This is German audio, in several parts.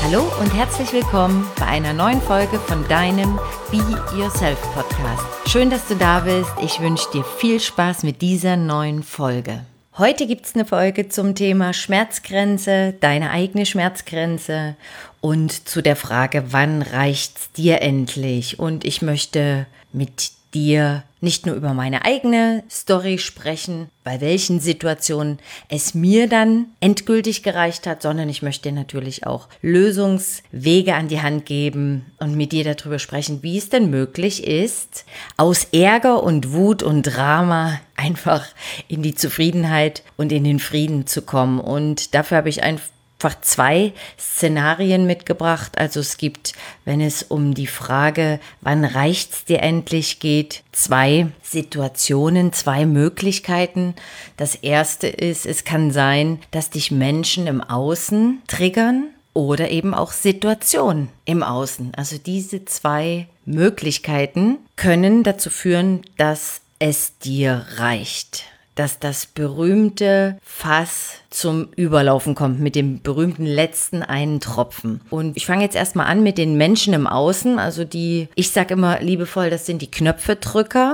Hallo und herzlich willkommen bei einer neuen Folge von deinem Be Yourself Podcast. Schön, dass du da bist. Ich wünsche dir viel Spaß mit dieser neuen Folge. Heute gibt es eine Folge zum Thema Schmerzgrenze, deine eigene Schmerzgrenze und zu der Frage, wann reicht's dir endlich? Und ich möchte mit dir nicht nur über meine eigene Story sprechen, bei welchen Situationen es mir dann endgültig gereicht hat, sondern ich möchte dir natürlich auch Lösungswege an die Hand geben und mit dir darüber sprechen, wie es denn möglich ist, aus Ärger und Wut und Drama einfach in die Zufriedenheit und in den Frieden zu kommen. Und dafür habe ich einfach zwei Szenarien mitgebracht. Also es gibt, wenn es um die Frage, wann reicht's dir endlich geht, zwei Situationen, zwei Möglichkeiten. Das erste ist, es kann sein, dass dich Menschen im Außen triggern oder eben auch Situationen im Außen. Also diese zwei Möglichkeiten können dazu führen, dass es dir reicht. Dass das berühmte Fass zum Überlaufen kommt mit dem berühmten letzten einen Tropfen. Und ich fange jetzt erstmal an mit den Menschen im Außen, also ich sage immer liebevoll, das sind die Knöpfedrücker,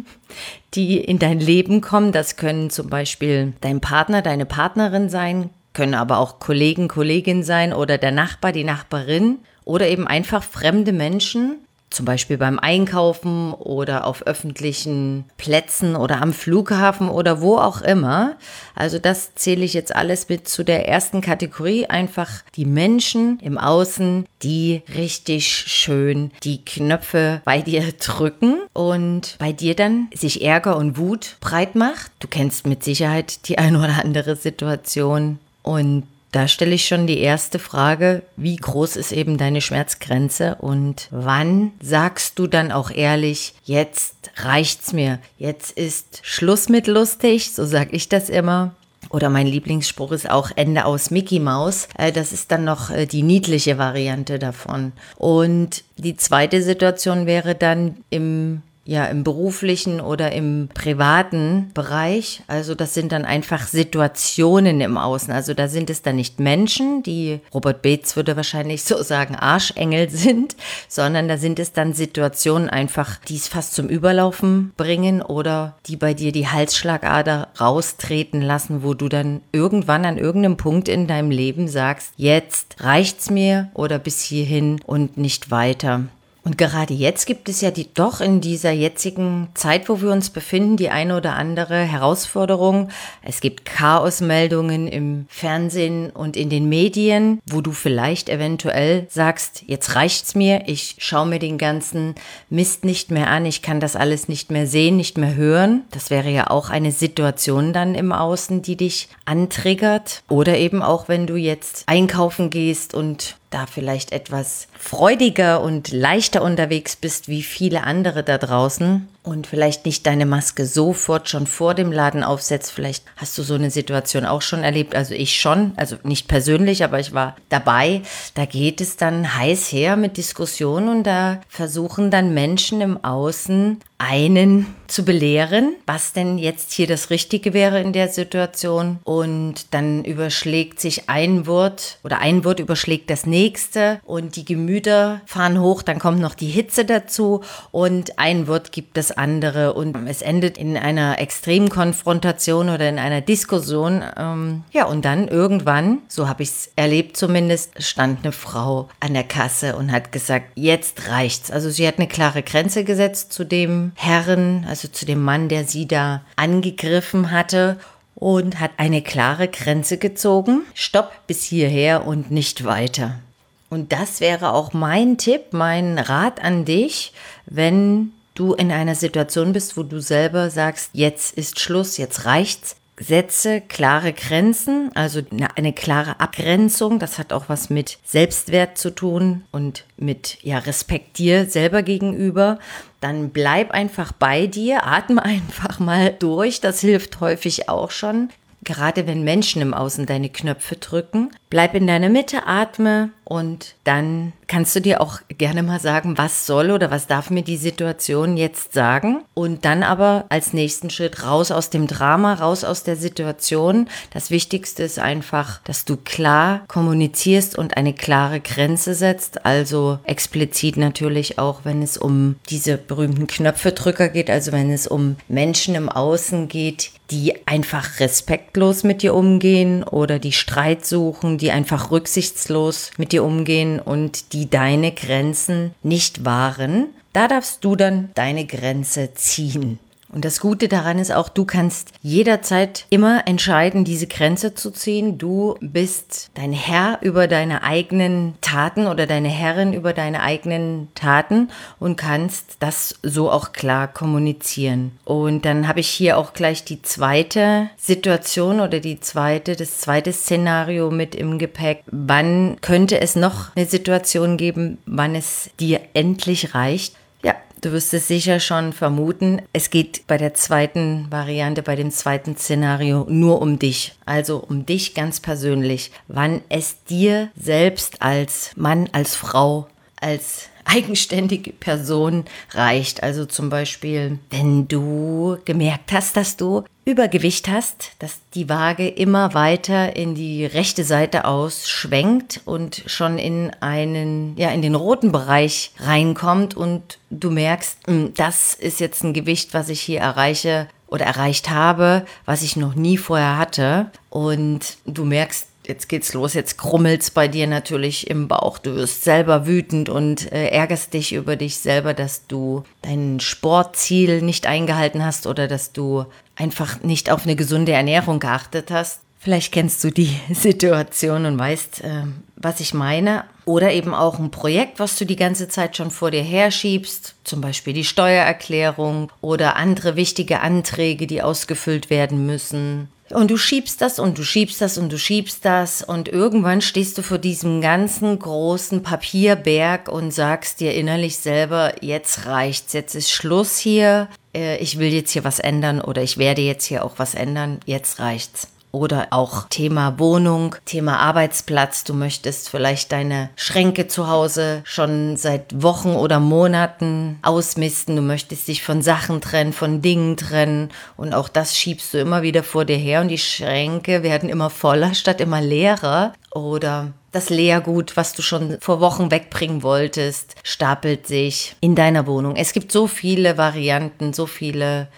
die in dein Leben kommen. Das können zum Beispiel dein Partner, deine Partnerin sein, können aber auch Kollegen, Kollegin sein oder der Nachbar, die Nachbarin oder eben einfach fremde Menschen, zum Beispiel beim Einkaufen oder auf öffentlichen Plätzen oder am Flughafen oder wo auch immer. Also das zähle ich jetzt alles mit zu der ersten Kategorie. Einfach die Menschen im Außen, die richtig schön die Knöpfe bei dir drücken und bei dir dann sich Ärger und Wut breit macht. Du kennst mit Sicherheit die eine oder andere Situation und da stelle ich schon die erste Frage, wie groß ist eben deine Schmerzgrenze und wann sagst du dann auch ehrlich, jetzt reicht's mir, jetzt ist Schluss mit lustig, so sage ich das immer. Oder mein Lieblingsspruch ist auch Ende aus Mickey Maus. Das ist dann noch die niedliche Variante davon. Und die zweite Situation wäre dann im beruflichen oder im privaten Bereich. Also das sind dann einfach Situationen im Außen. Also da sind es dann nicht Menschen, die Robert Bates würde wahrscheinlich so sagen Arschengel sind, sondern da sind es dann Situationen einfach, die es fast zum Überlaufen bringen oder die bei dir die Halsschlagader raustreten lassen, wo du dann irgendwann an irgendeinem Punkt in deinem Leben sagst, jetzt reicht's mir oder bis hierhin und nicht weiter. Und gerade jetzt gibt es ja doch in dieser jetzigen Zeit, wo wir uns befinden, die eine oder andere Herausforderung. Es gibt Chaosmeldungen im Fernsehen und in den Medien, wo du vielleicht eventuell sagst, jetzt reicht's mir, ich schaue mir den ganzen Mist nicht mehr an, ich kann das alles nicht mehr sehen, nicht mehr hören. Das wäre ja auch eine Situation dann im Außen, die dich antriggert. Oder eben auch, wenn du jetzt einkaufen gehst und da vielleicht etwas freudiger und leichter unterwegs bist wie viele andere da draußen und vielleicht nicht deine Maske sofort schon vor dem Laden aufsetzt. Vielleicht hast du so eine Situation auch schon erlebt, also ich schon, also nicht persönlich, aber ich war dabei. Da geht es dann heiß her mit Diskussionen und da versuchen dann Menschen im Außen einen zu belehren, was denn jetzt hier das Richtige wäre in der Situation. Und dann überschlägt sich ein Wort überschlägt das nächste und die Gemüter fahren hoch, dann kommt noch die Hitze dazu und ein Wort gibt das andere und es endet in einer extremen Konfrontation oder in einer Diskussion. Und dann irgendwann, so habe ich es erlebt zumindest, stand eine Frau an der Kasse und hat gesagt, jetzt reicht's. Also sie hat eine klare Grenze gesetzt zu dem Herren, also zu dem Mann, der sie da angegriffen hatte und hat eine klare Grenze gezogen. Stopp bis hierher und nicht weiter. Und das wäre auch mein Tipp, mein Rat an dich, wenn du in einer Situation bist, wo du selber sagst, jetzt ist Schluss, jetzt reicht's. Setze klare Grenzen, also eine klare Abgrenzung. Das hat auch was mit Selbstwert zu tun und mit Respekt dir selber gegenüber. Dann bleib einfach bei dir, atme einfach mal durch. Das hilft häufig auch schon. Gerade wenn Menschen im Außen deine Knöpfe drücken, Bleib in deiner Mitte, atme und dann kannst du dir auch gerne mal sagen, was soll oder was darf mir die Situation jetzt sagen. Und dann aber als nächsten Schritt raus aus dem Drama, raus aus der Situation. Das Wichtigste ist einfach, dass du klar kommunizierst und eine klare Grenze setzt. Also explizit natürlich auch, wenn es um diese berühmten Knöpfedrücker geht, also wenn es um Menschen im Außen geht, die einfach respektlos mit dir umgehen oder die Streit suchen, die einfach rücksichtslos mit dir umgehen und die deine Grenzen nicht wahren. Da darfst du dann deine Grenze ziehen. Und das Gute daran ist auch, du kannst jederzeit immer entscheiden, diese Grenze zu ziehen. Du bist dein Herr über deine eigenen Taten oder deine Herrin über deine eigenen Taten und kannst das so auch klar kommunizieren. Und dann habe ich hier auch gleich die zweite Situation oder das zweite Szenario mit im Gepäck. Wann könnte es noch eine Situation geben, wann es dir endlich reicht? Ja, du wirst es sicher schon vermuten. Es geht bei der zweiten Variante, bei dem zweiten Szenario nur um dich. Also um dich ganz persönlich. Wann es dir selbst als Mann, als Frau, als eigenständige Person reicht. Also zum Beispiel, wenn du gemerkt hast, dass du Übergewicht hast, dass die Waage immer weiter in die rechte Seite ausschwenkt und schon in den roten Bereich reinkommt und du merkst, das ist jetzt ein Gewicht, was ich hier erreiche oder erreicht habe, was ich noch nie vorher hatte und du merkst, jetzt geht's los, jetzt krummelt's bei dir natürlich im Bauch. Du wirst selber wütend und ärgerst dich über dich selber, dass du dein Sportziel nicht eingehalten hast oder dass du einfach nicht auf eine gesunde Ernährung geachtet hast. Vielleicht kennst du die Situation und weißt, was ich meine. Oder eben auch ein Projekt, was du die ganze Zeit schon vor dir herschiebst, zum Beispiel die Steuererklärung oder andere wichtige Anträge, die ausgefüllt werden müssen. Und du schiebst das und du schiebst das und du schiebst das und irgendwann stehst du vor diesem ganzen großen Papierberg und sagst dir innerlich selber, jetzt reicht's, jetzt ist Schluss hier, ich will jetzt hier was ändern oder ich werde jetzt hier auch was ändern, jetzt reicht's. Oder auch Thema Wohnung, Thema Arbeitsplatz. Du möchtest vielleicht deine Schränke zu Hause schon seit Wochen oder Monaten ausmisten. Du möchtest dich von Sachen trennen, von Dingen trennen. Und auch das schiebst du immer wieder vor dir her. Und die Schränke werden immer voller statt immer leerer. Oder das Leergut, was du schon vor Wochen wegbringen wolltest, stapelt sich in deiner Wohnung. Es gibt so viele Varianten, so viele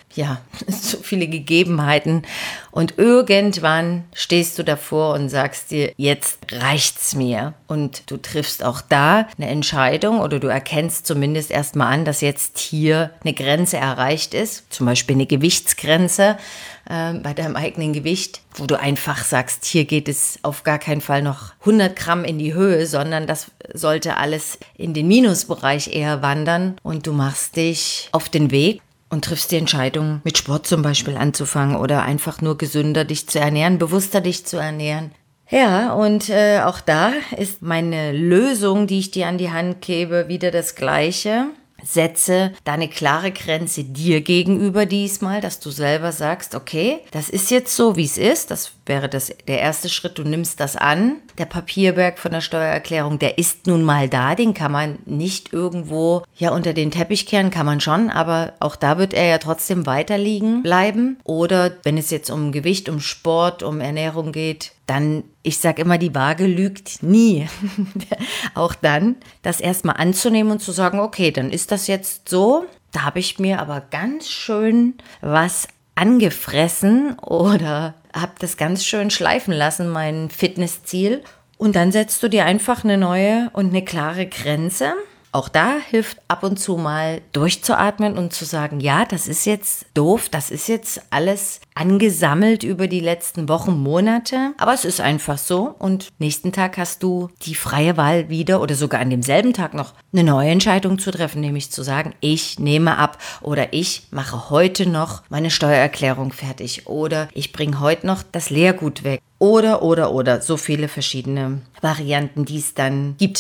Gegebenheiten. Und irgendwann stehst du davor und sagst dir, jetzt reicht's mir. Und du triffst auch da eine Entscheidung oder du erkennst zumindest erstmal an, dass jetzt hier eine Grenze erreicht ist. Zum Beispiel eine Gewichtsgrenze bei deinem eigenen Gewicht, wo du einfach sagst, hier geht es auf gar keinen Fall noch 100 Gramm in die Höhe, sondern das sollte alles in den Minusbereich eher wandern und du machst dich auf den Weg und triffst die Entscheidung, mit Sport zum Beispiel anzufangen oder einfach nur gesünder dich zu ernähren, bewusster dich zu ernähren. Ja, und auch da ist meine Lösung, die ich dir an die Hand gebe, wieder das Gleiche. Setze da eine klare Grenze dir gegenüber diesmal, dass du selber sagst, okay, das ist jetzt so, wie es ist. Das wäre der erste Schritt, du nimmst das an. Der Papierberg von der Steuererklärung, der ist nun mal da, den kann man nicht irgendwo unter den Teppich kehren, kann man schon, aber auch da wird er ja trotzdem weiter liegen bleiben. Oder wenn es jetzt um Gewicht, um Sport, um Ernährung geht, dann, ich sage immer, die Waage lügt nie. Auch dann, das erstmal anzunehmen und zu sagen, okay, dann ist das jetzt so. Da habe ich mir aber ganz schön was angefressen oder habe das ganz schön schleifen lassen, mein Fitnessziel. Und dann setzt du dir einfach eine neue und eine klare Grenze. Auch da hilft ab und zu mal durchzuatmen und zu sagen, ja, das ist jetzt doof, das ist jetzt alles angesammelt über die letzten Wochen, Monate, aber es ist einfach so und nächsten Tag hast du die freie Wahl wieder oder sogar an demselben Tag noch eine neue Entscheidung zu treffen, nämlich zu sagen, ich nehme ab oder ich mache heute noch meine Steuererklärung fertig oder ich bringe heute noch das Leergut weg oder, so viele verschiedene Varianten, die es dann gibt.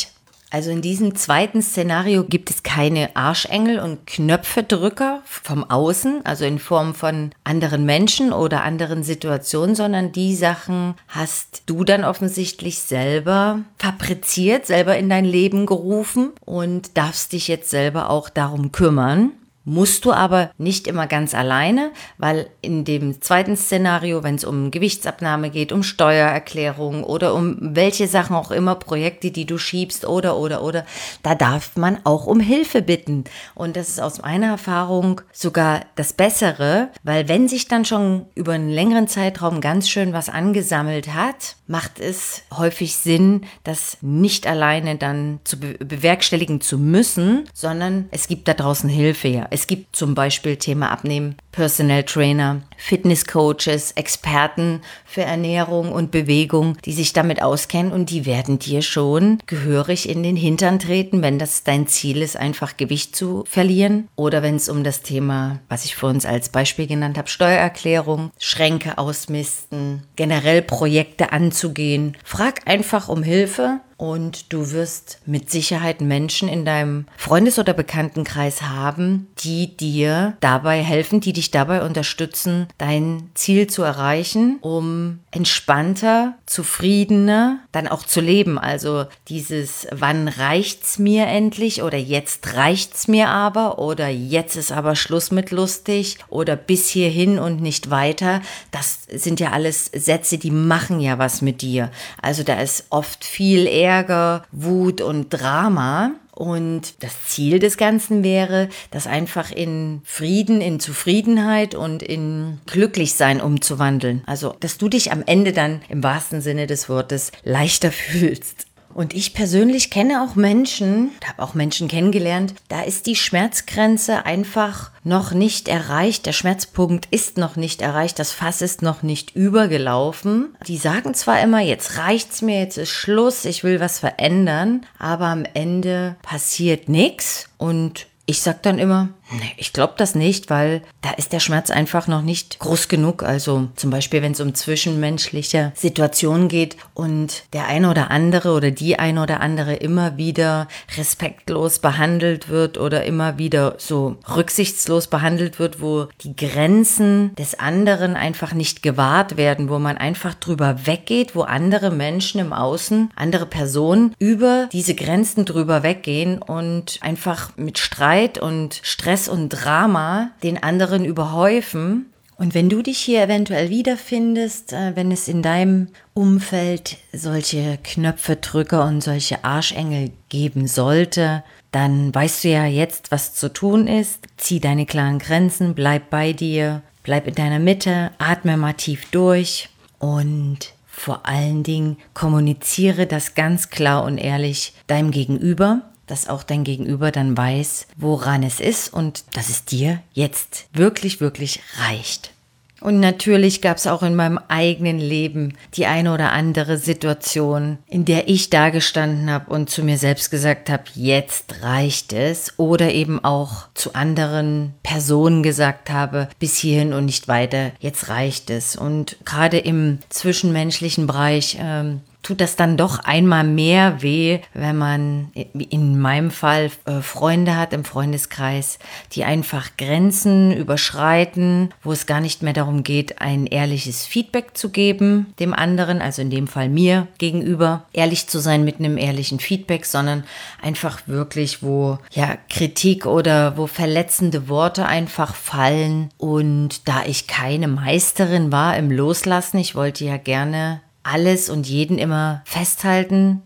Also in diesem zweiten Szenario gibt es keine Arschengel und Knöpfedrücker vom Außen, also in Form von anderen Menschen oder anderen Situationen, sondern die Sachen hast du dann offensichtlich selber fabriziert, selber in dein Leben gerufen und darfst dich jetzt selber auch darum kümmern. Musst du aber nicht immer ganz alleine, weil in dem zweiten Szenario, wenn es um Gewichtsabnahme geht, um Steuererklärung oder um welche Sachen auch immer, Projekte, die du schiebst oder, da darf man auch um Hilfe bitten. Und das ist aus meiner Erfahrung sogar das Bessere, weil wenn sich dann schon über einen längeren Zeitraum ganz schön was angesammelt hat, macht es häufig Sinn, das nicht alleine dann zu bewerkstelligen zu müssen, sondern es gibt da draußen Hilfe, ja. Es gibt zum Beispiel Thema Abnehmen, Personal Trainer, Fitnesscoaches, Experten für Ernährung und Bewegung, die sich damit auskennen und die werden dir schon gehörig in den Hintern treten, wenn das dein Ziel ist, einfach Gewicht zu verlieren. Oder wenn es um das Thema, was ich vorhin als Beispiel genannt habe, Steuererklärung, Schränke ausmisten, generell Projekte anzugehen. Frag einfach um Hilfe. Und du wirst mit Sicherheit Menschen in deinem Freundes- oder Bekanntenkreis haben, die dir dabei helfen, die dich dabei unterstützen, dein Ziel zu erreichen, um entspannter, zufriedener dann auch zu leben. Also dieses, wann reicht's mir endlich oder jetzt reicht's mir aber oder jetzt ist aber Schluss mit lustig oder bis hierhin und nicht weiter, das sind ja alles Sätze, die machen ja was mit dir. Also da ist oft viel Ärger, Wut und Drama. Und das Ziel des Ganzen wäre, das einfach in Frieden, in Zufriedenheit und in Glücklichsein umzuwandeln. Also, dass du dich am Ende dann im wahrsten Sinne des Wortes leichter fühlst. Und ich persönlich kenne auch Menschen, habe auch Menschen kennengelernt, da ist die Schmerzgrenze einfach noch nicht erreicht. Der Schmerzpunkt ist noch nicht erreicht, das Fass ist noch nicht übergelaufen. Die sagen zwar immer, jetzt reicht's mir, jetzt ist Schluss, ich will was verändern, aber am Ende passiert nichts und ich sag dann immer, nee, ich glaube das nicht, weil da ist der Schmerz einfach noch nicht groß genug. Also zum Beispiel, wenn es um zwischenmenschliche Situationen geht und der eine oder andere oder die eine oder andere immer wieder respektlos behandelt wird oder immer wieder so rücksichtslos behandelt wird, wo die Grenzen des anderen einfach nicht gewahrt werden, wo man einfach drüber weggeht, wo andere Menschen im Außen, andere Personen über diese Grenzen drüber weggehen und einfach mit Streit und Stress und Drama den anderen überhäufen. Und wenn du dich hier eventuell wiederfindest, wenn es in deinem Umfeld solche Knöpfedrücker und solche Arschengel geben sollte, dann weißt du ja jetzt, was zu tun ist. Zieh deine klaren Grenzen, bleib bei dir, bleib in deiner Mitte, atme mal tief durch und vor allen Dingen kommuniziere das ganz klar und ehrlich deinem Gegenüber, dass auch dein Gegenüber dann weiß, woran es ist und dass es dir jetzt wirklich, wirklich reicht. Und natürlich gab es auch in meinem eigenen Leben die eine oder andere Situation, in der ich dagestanden habe und zu mir selbst gesagt habe, jetzt reicht es. Oder eben auch zu anderen Personen gesagt habe, bis hierhin und nicht weiter, jetzt reicht es. Und gerade im zwischenmenschlichen Bereich tut das dann doch einmal mehr weh, wenn man in meinem Fall Freunde hat im Freundeskreis, die einfach Grenzen überschreiten, wo es gar nicht mehr darum geht, ein ehrliches Feedback zu geben dem anderen, also in dem Fall mir gegenüber, ehrlich zu sein mit einem ehrlichen Feedback, sondern einfach wirklich, wo ja Kritik oder wo verletzende Worte einfach fallen. Und da ich keine Meisterin war im Loslassen, ich wollte ja gerne alles und jeden immer festhalten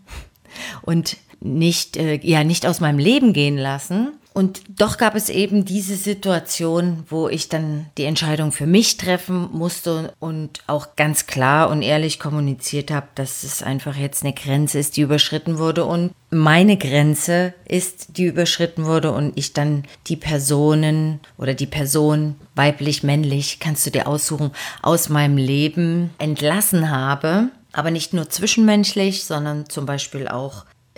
und nicht aus meinem Leben gehen lassen. Und doch gab es eben diese Situation, wo ich dann die Entscheidung für mich treffen musste und auch ganz klar und ehrlich kommuniziert habe, dass es einfach jetzt eine Grenze ist, die überschritten wurde und meine Grenze ist, die überschritten wurde und ich dann die Personen oder die Person, weiblich, männlich, kannst du dir aussuchen, aus meinem Leben entlassen habe. Aber nicht nur zwischenmenschlich, sondern zum Beispiel auch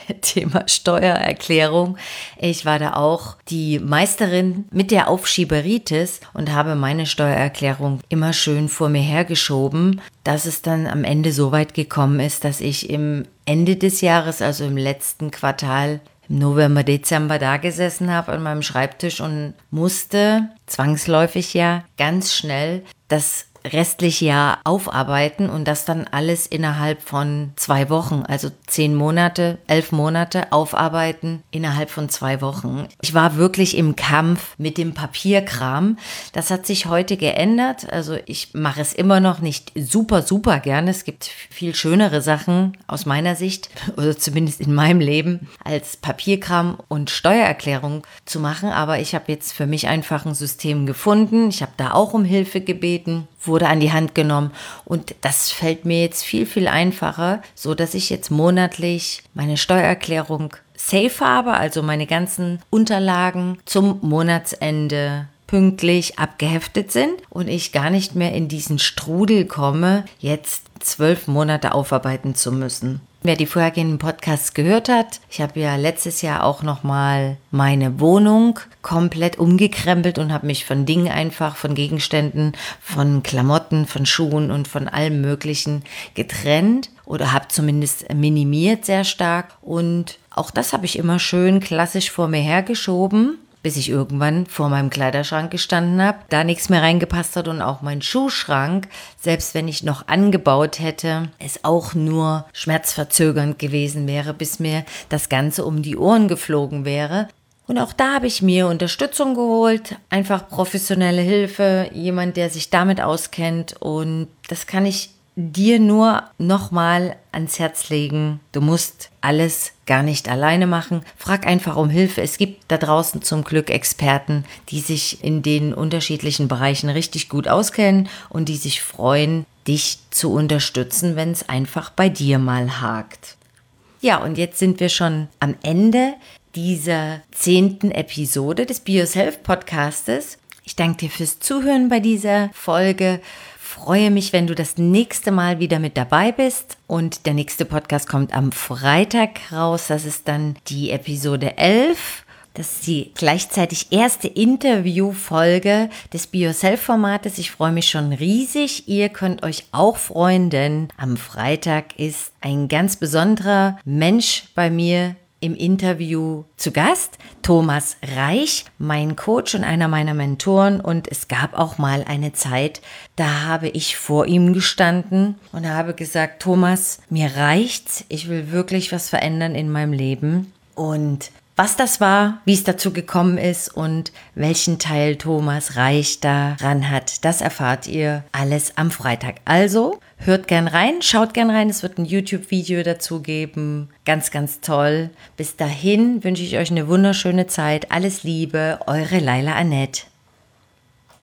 Thema Steuererklärung. Ich war da auch die Meisterin mit der Aufschieberitis und habe meine Steuererklärung immer schön vor mir hergeschoben, dass es dann am Ende so weit gekommen ist, dass ich im Ende des Jahres, also im letzten Quartal, im November, Dezember da gesessen habe an meinem Schreibtisch und musste zwangsläufig ja ganz schnell das restliche Jahr aufarbeiten und das dann alles innerhalb von 2 Wochen, also 10 Monate, 11 Monate aufarbeiten innerhalb von 2 Wochen. Ich war wirklich im Kampf mit dem Papierkram. Das hat sich heute geändert. Also ich mache es immer noch nicht super gerne. Es gibt viel schönere Sachen aus meiner Sicht oder zumindest in meinem Leben als Papierkram und Steuererklärung zu machen. Aber ich habe jetzt für mich einfach ein System gefunden. Ich habe da auch um Hilfe gebeten, wurde an die Hand genommen und das fällt mir jetzt viel einfacher, so dass ich jetzt monatlich meine Steuererklärung safe habe, also meine ganzen Unterlagen zum Monatsende pünktlich abgeheftet sind und ich gar nicht mehr in diesen Strudel komme, jetzt 12 Monate aufarbeiten zu müssen. Wer die vorhergehenden Podcasts gehört hat, ich habe ja letztes Jahr auch nochmal meine Wohnung komplett umgekrempelt und habe mich von Dingen einfach, von Gegenständen, von Klamotten, von Schuhen und von allem Möglichen getrennt oder habe zumindest minimiert sehr stark und auch das habe ich immer schön klassisch vor mir hergeschoben, bis ich irgendwann vor meinem Kleiderschrank gestanden habe, da nichts mehr reingepasst hat und auch mein Schuhschrank, selbst wenn ich noch angebaut hätte, es auch nur schmerzverzögernd gewesen wäre, bis mir das Ganze um die Ohren geflogen wäre. Und auch da habe ich mir Unterstützung geholt, einfach professionelle Hilfe, jemand, der sich damit auskennt und das kann ich dir nur nochmal ans Herz legen. Du musst alles gar nicht alleine machen. Frag einfach um Hilfe. Es gibt da draußen zum Glück Experten, die sich in den unterschiedlichen Bereichen richtig gut auskennen und die sich freuen, dich zu unterstützen, wenn es einfach bei dir mal hakt. Ja, und jetzt sind wir schon am Ende dieser 10. Episode des Be Yourself Podcastes. Ich danke dir fürs Zuhören bei dieser Folge. Freue mich, wenn du das nächste Mal wieder mit dabei bist und der nächste Podcast kommt am Freitag raus. Das ist dann die Episode 11. Das ist die gleichzeitig erste Interviewfolge des Be Yourself Formates. Ich freue mich schon riesig. Ihr könnt euch auch freuen, denn am Freitag ist ein ganz besonderer Mensch bei mir im Interview zu Gast, Thomas Reich, mein Coach und einer meiner Mentoren und es gab auch mal eine Zeit, da habe ich vor ihm gestanden und habe gesagt, Thomas, mir reicht's, ich will wirklich was verändern in meinem Leben und was das war, wie es dazu gekommen ist und welchen Teil Thomas Reich daran hat, das erfahrt ihr alles am Freitag. Also hört gern rein, schaut gern rein, es wird ein YouTube-Video dazu geben. Ganz toll. Bis dahin wünsche ich euch eine wunderschöne Zeit. Alles Liebe, eure Laila Annette.